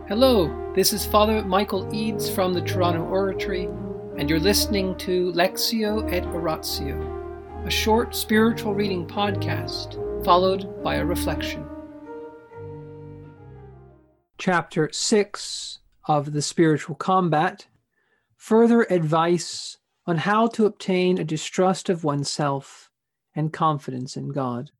Hello, this is Father Michael Eads from the Toronto Oratory, and you're listening to Lectio et Oratio, a short spiritual reading podcast followed by a reflection. Chapter 6 of The Spiritual Combat, further advice on how to obtain a distrust of oneself and confidence in God.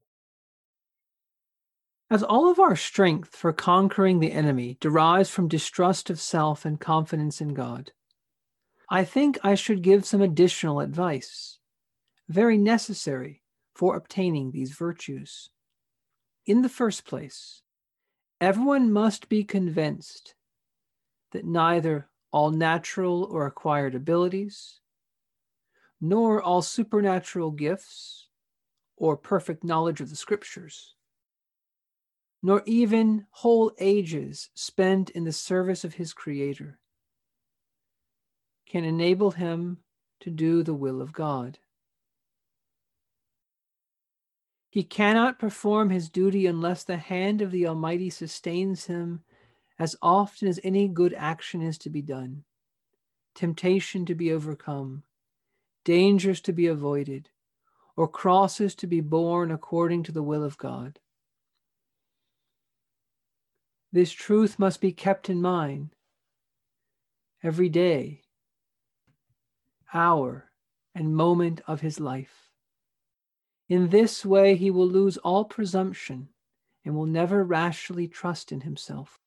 As all of our strength for conquering the enemy derives from distrust of self and confidence in God, I think I should give some additional advice, very necessary for obtaining these virtues. In the first place, everyone must be convinced that neither all natural or acquired abilities, nor all supernatural gifts or perfect knowledge of the Scriptures, nor even whole ages spent in the service of his Creator, can enable him to do the will of God. He cannot perform his duty unless the hand of the Almighty sustains him as often as any good action is to be done, temptation to be overcome, dangers to be avoided, or crosses to be borne according to the will of God. This truth must be kept in mind every day, hour, and moment of his life. In this way, he will lose all presumption and will never rashly trust in himself.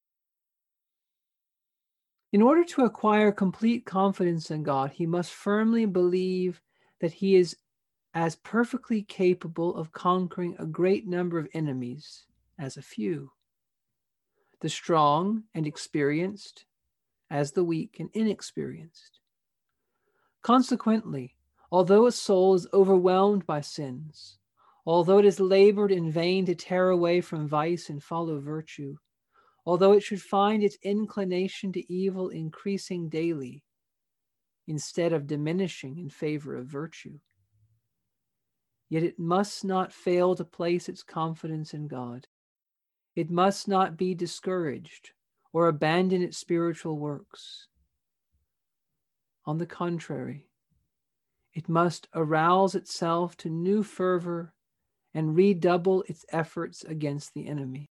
In order to acquire complete confidence in God, he must firmly believe that he is as perfectly capable of conquering a great number of enemies as a few, the strong and experienced as the weak and inexperienced. Consequently, although a soul is overwhelmed by sins, although it has labored in vain to tear away from vice and follow virtue, although it should find its inclination to evil increasing daily instead of diminishing in favor of virtue, yet it must not fail to place its confidence in God. It must not be discouraged or abandon its spiritual works. On the contrary, it must arouse itself to new fervor and redouble its efforts against the enemy.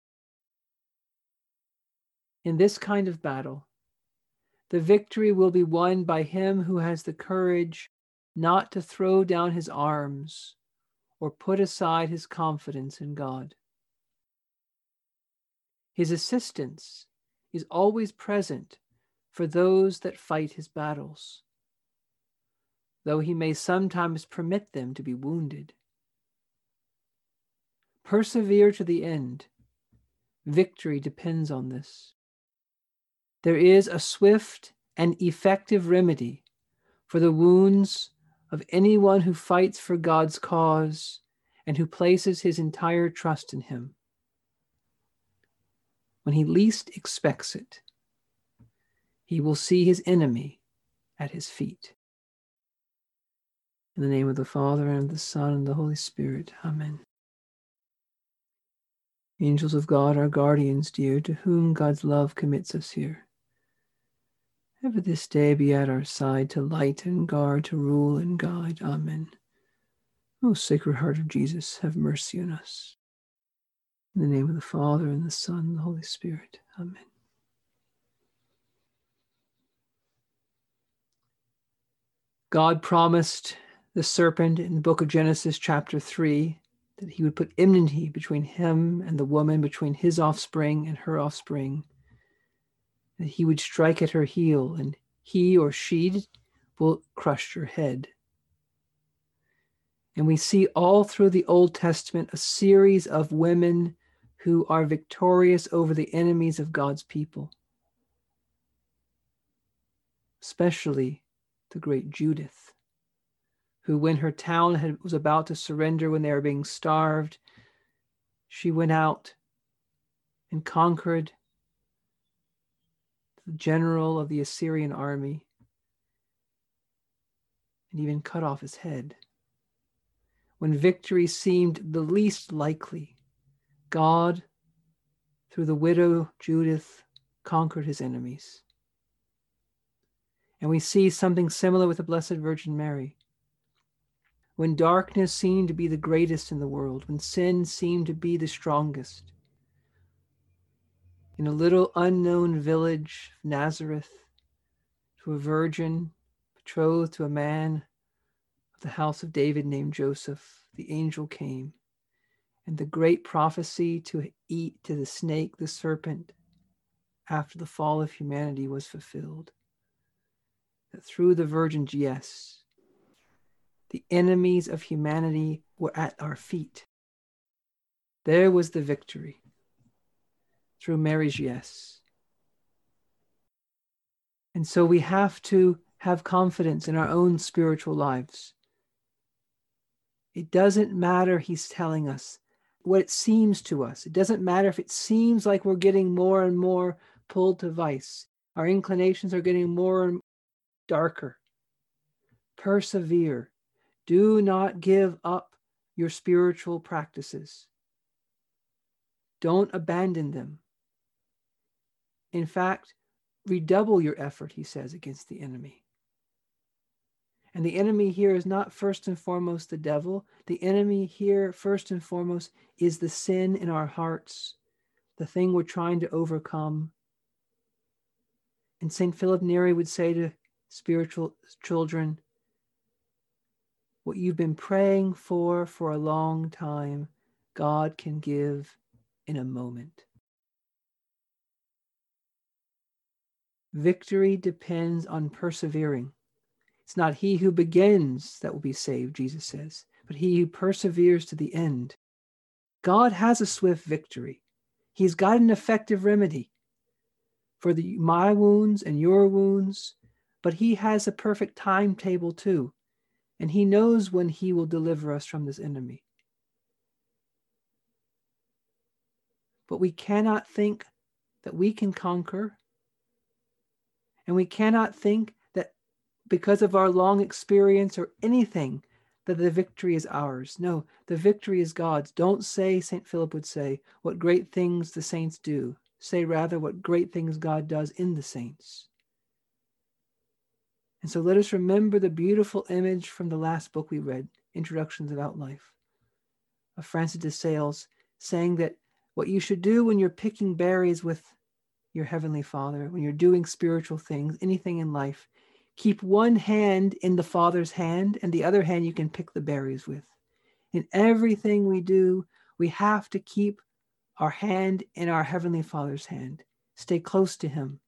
In this kind of battle, the victory will be won by him who has the courage not to throw down his arms or put aside his confidence in God. His assistance is always present for those that fight his battles, though he may sometimes permit them to be wounded. Persevere to the end. Victory depends on this. There is a swift and effective remedy for the wounds of anyone who fights for God's cause and who places his entire trust in him. When he least expects it, he will see his enemy at his feet. In the name of the Father, and of the Son, and the Holy Spirit. Amen. Angels of God, our guardians dear, to whom God's love commits us here, ever this day be at our side to light and guard, to rule and guide. Amen. O Sacred Heart of Jesus, have mercy on us. In the name of the Father, and the Son, and the Holy Spirit. Amen. God promised the serpent in the book of Genesis chapter 3 that he would put enmity between him and the woman, between his offspring and her offspring, that he would strike at her heel and he or she will crush her head. And we see all through the Old Testament a series of women who are victorious over the enemies of God's people, especially the great Judith, who, when her town was about to surrender, when they were being starved, she went out and conquered the general of the Assyrian army and even cut off his head. When victory seemed the least likely, God, through the widow Judith, conquered his enemies. And we see something similar with the Blessed Virgin Mary. When darkness seemed to be the greatest in the world, when sin seemed to be the strongest, in a little unknown village, Nazareth, to a virgin betrothed to a man of the house of David named Joseph, the angel came, and the great prophecy to eat to the snake, the serpent, after the fall of humanity was fulfilled. That through the Virgin, yes, the enemies of humanity were at our feet. There was the victory through Mary's yes. And so we have to have confidence in our own spiritual lives. It doesn't matter, he's telling us, what it seems to us. It doesn't matter if it seems like we're getting more and more pulled to vice. Our inclinations are getting more and darker. Persevere. Do not give up your spiritual practices. Don't abandon them. In fact, redouble your effort, he says, against the enemy. And the enemy here is not first and foremost the devil. The enemy here, first and foremost, is the sin in our hearts, the thing we're trying to overcome. And St. Philip Neri would say to spiritual children, what you've been praying for a long time, God can give in a moment. Victory depends on persevering. It's not he who begins that will be saved, Jesus says, but he who perseveres to the end. God has a swift victory. He's got an effective remedy for my wounds and your wounds, but he has a perfect timetable too, and he knows when he will deliver us from this enemy. But we cannot think that we can conquer, and we cannot think that because of our long experience or anything, that the victory is ours. No, the victory is God's. Don't say, St. Philip would say, what great things the saints do. Say rather what great things God does in the saints. And so let us remember the beautiful image from the last book we read, Introductions About Life, of Francis de Sales, saying that what you should do when you're picking berries with your Heavenly Father, when you're doing spiritual things, anything in life, keep one hand in the Father's hand and the other hand you can pick the berries with. In everything we do, we have to keep our hand in our Heavenly Father's hand. Stay close to him.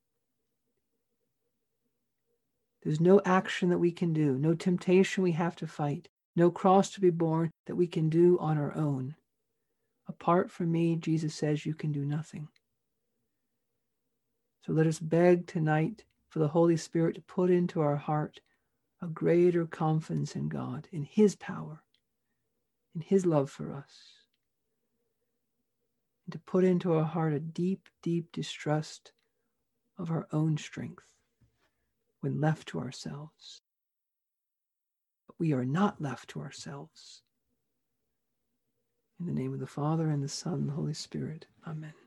There's no action that we can do, no temptation we have to fight, no cross to be borne that we can do on our own. Apart from me, Jesus says, you can do nothing. So let us beg tonight for the Holy Spirit to put into our heart a greater confidence in God, in his power, in his love for us, and to put into our heart a deep, deep distrust of our own strength when left to ourselves. But we are not left to ourselves. In the name of the Father, and the Son, and the Holy Spirit. Amen.